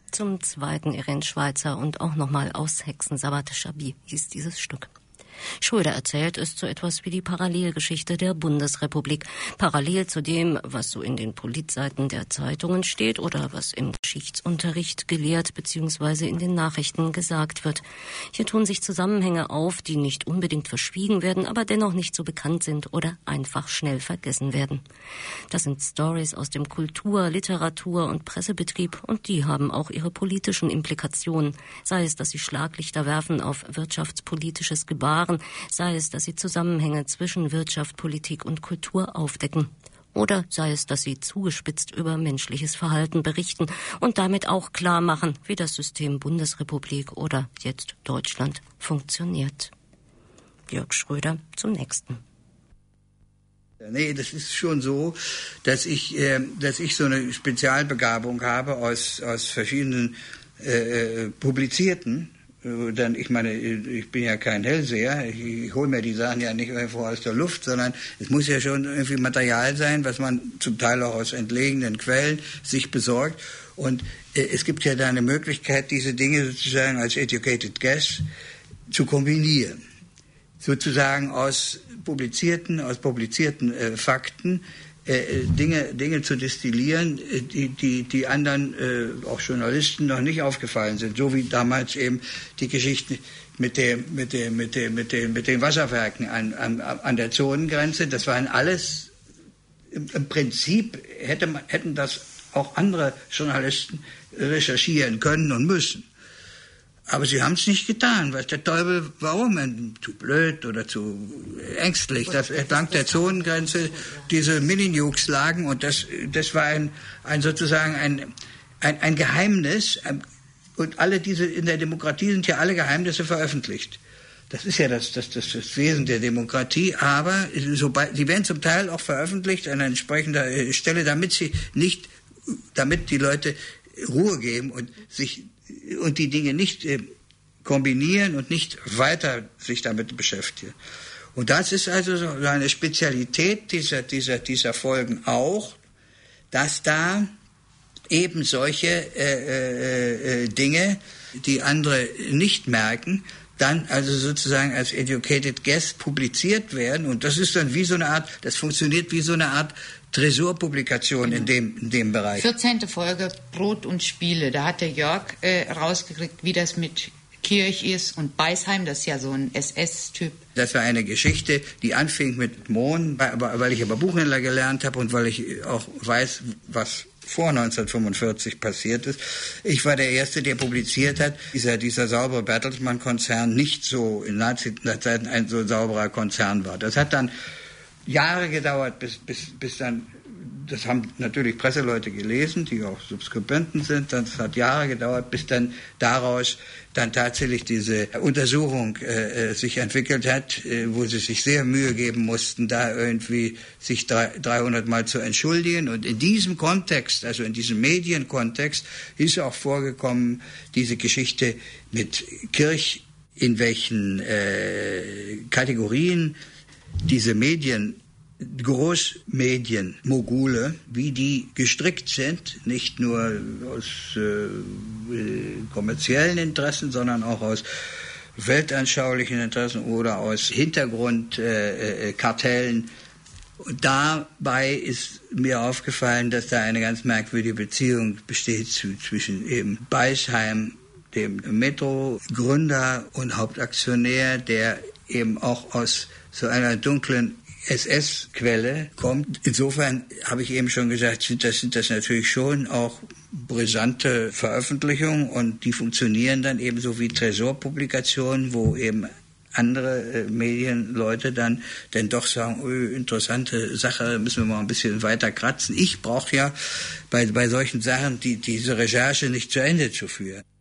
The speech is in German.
Zum zweiten Irene Schweizer und auch nochmal aus Hexensabbat. Chabi hieß dieses Stück. Schröder erzählt es so etwas wie die Parallelgeschichte der Bundesrepublik. Parallel zu dem, was so in den Politseiten der Zeitungen steht oder was im Geschichtsunterricht gelehrt bzw. in den Nachrichten gesagt wird. Hier tun sich Zusammenhänge auf, die nicht unbedingt verschwiegen werden, aber dennoch nicht so bekannt sind oder einfach schnell vergessen werden. Das sind Stories aus dem Kultur-, Literatur- und Pressebetrieb und die haben auch ihre politischen Implikationen. Sei es, dass sie Schlaglichter werfen auf wirtschaftspolitisches Gebaren, sei es, dass sie Zusammenhänge zwischen Wirtschaft, Politik und Kultur aufdecken. Oder sei es, dass sie zugespitzt über menschliches Verhalten berichten und damit auch klar machen, wie das System Bundesrepublik oder jetzt Deutschland funktioniert. Jörg Schröder zum nächsten. Nee, das ist schon so, dass ich so eine Spezialbegabung habe aus verschiedenen publizierten. Denn ich meine, ich bin ja kein Hellseher, ich hole mir die Sachen ja nicht irgendwo aus der Luft, sondern es muss ja schon irgendwie Material sein, was man zum Teil auch aus entlegenen Quellen sich besorgt. Und es gibt ja da eine Möglichkeit, diese Dinge sozusagen als educated guess zu kombinieren. Sozusagen aus publizierten Fakten Dinge zu destillieren, die anderen, auch Journalisten, noch nicht aufgefallen sind. So wie damals eben die Geschichte mit den Wasserwerken an der Zonengrenze. Das waren alles, im Prinzip hätten das auch andere Journalisten recherchieren können und müssen. Aber sie haben es nicht getan. Weiß der Teufel, warum? Zu blöd oder zu ängstlich, dass entlang der Zonengrenze diese Mini-Nukes lagen. Und das war sozusagen ein Geheimnis. Und alle diese, in der Demokratie sind ja alle Geheimnisse veröffentlicht. Das ist ja das Wesen der Demokratie. Aber sie werden zum Teil auch veröffentlicht an entsprechender Stelle, damit die Leute Ruhe geben und die Dinge nicht kombinieren und nicht weiter sich damit beschäftigen. Und das ist also so eine Spezialität dieser Folgen auch, dass da eben solche Dinge, die andere nicht merken, dann also sozusagen als educated guess publiziert werden. Und das ist dann das funktioniert wie so eine Art Tresorpublikation in dem Bereich. 14. Folge Brot und Spiele. Da hat der Jörg rausgekriegt, wie das mit Kirch ist und Beisheim, das ist ja so ein SS-Typ. Das war eine Geschichte, die anfing mit Mohn, weil ich aber Buchhändler gelernt habe und weil ich auch weiß, was vor 1945 passiert ist. Ich war der Erste, der publiziert hat, dieser saubere Bertelsmann-Konzern nicht so in Nazi-Zeiten ein so sauberer Konzern war. Das hat dann Jahre gedauert, bis dann, das haben natürlich Presseleute gelesen, die auch Subskribenten sind, das hat Jahre gedauert, bis dann daraus dann tatsächlich diese Untersuchung sich entwickelt hat, wo sie sich sehr Mühe geben mussten, da irgendwie sich 300 Mal zu entschuldigen. Und in diesem Kontext, also in diesem Medienkontext, ist auch vorgekommen diese Geschichte mit Kirch, in welchen Kategorien diese Großmedien-Mogule, wie die gestrickt sind, nicht nur aus kommerziellen Interessen, sondern auch aus weltanschaulichen Interessen oder aus Hintergrundkartellen. Und dabei ist mir aufgefallen, dass da eine ganz merkwürdige Beziehung besteht zwischen eben Beisheim, dem Metro-Gründer und Hauptaktionär, der eben auch aus so einer dunklen SS-Quelle kommt. Insofern habe ich eben schon gesagt, sind das natürlich schon auch brisante Veröffentlichungen und die funktionieren dann eben so wie Tresorpublikationen, wo eben andere Medienleute dann doch sagen, interessante Sache, müssen wir mal ein bisschen weiter kratzen. Ich brauche ja bei solchen Sachen diese Recherche nicht zu Ende zu führen.